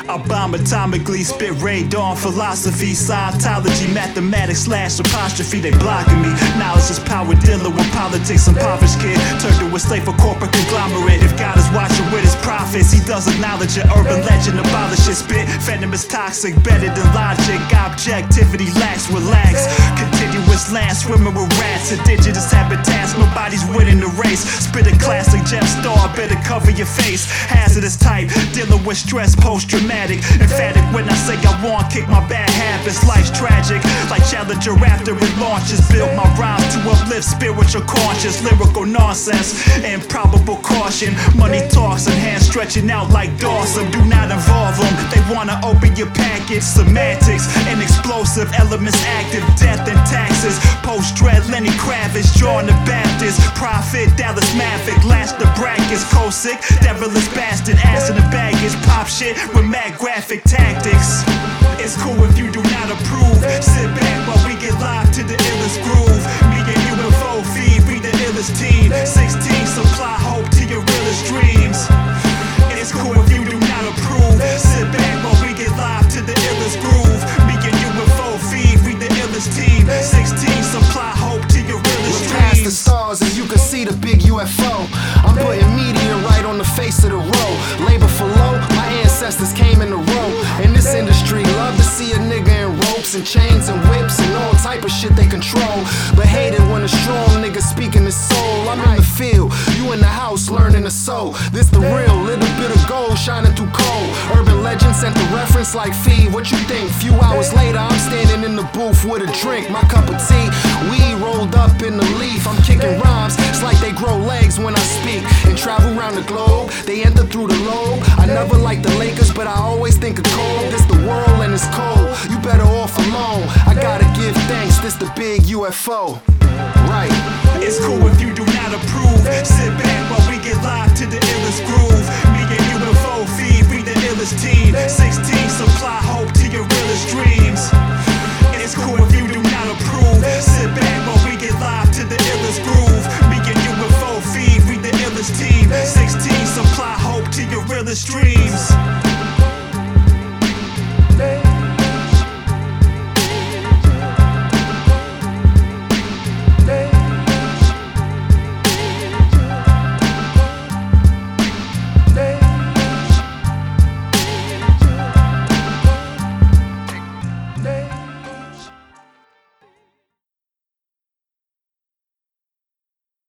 I bomb atomically, spit radon philosophy, Scientology, mathematics / apostrophe. They blocking me. Knowledge is power, dealer with politics, impoverished kid turned to a slave for corporate conglomerate. If God is watching with his prophets, he does acknowledge an urban legend, abolish it. Spit venomous, toxic, better than logic. Objectivity lacks, relax. Continuous land swimming with rats, indigenous habitats. Nobody's winning the race. Spit a classic gem star, better cover your face. Hazardous type, dealing with stress, post-traumatic. Emphatic when I say I want, kick my bad habits. Life's tragic, like Challenger after it launches. Build my rhymes to uplift spiritual conscience. Lyrical nonsense, improbable caution. Money talks and hands stretching out like Dawson. Do not involve them, they wanna open your package. Semantics and explosive elements active. Death and taxes, post-dread Lenny Kravitz. John the Baptist, Prophet, Dallas Maverick. Lash the brackets, Cosick, devilish bastard. Ass in the baggage, pop shit with mad graphic tactics. It's cool if you do not approve. Sit back while we get live to the illest groove. Me and you and 4 feet, we the illest team. 16, supply hope to your realest dreams. It's cool if you do not approve. Sit back while we get live to the illest groove. Me and you and 4 feet, we the illest team. 16, supply hope to your realest dreams. Past the stars and you can see the big UFO. I'm putting meteorite on the face of the road. Labor for low, my ancestors came in a row. In this industry, love to see a nigga in ropes and chains and whips and all type of shit they control. But hate it when a strong nigga speaking his soul. I'm in the field, you in the house learning to sew. This the real, little bit of gold shining through coal. Urban legend sent the reference like feed. What you think? Few hours later, I'm standing in the booth with a drink, my cup of tea. Weed rolled up in the leaf. I'm kicking rhymes, it's like they grow legs when I speak and travel around the globe. They enter through the lobe. I never liked the Lakers, but I always think of cold. This the world and it's cold. You better off alone. I gotta give thanks. This the big UFO. Right. It's cool if you do not approve. Sit back while we get live to the illest groove. Me and you and 4 feet, we the illest team. 16, supply hope to your realest dreams. It's cool if you do not approve. Sit back while we get live to the illest groove. Me and you and 4 feet, we the illest team. 16, supply hope to your realest dreams.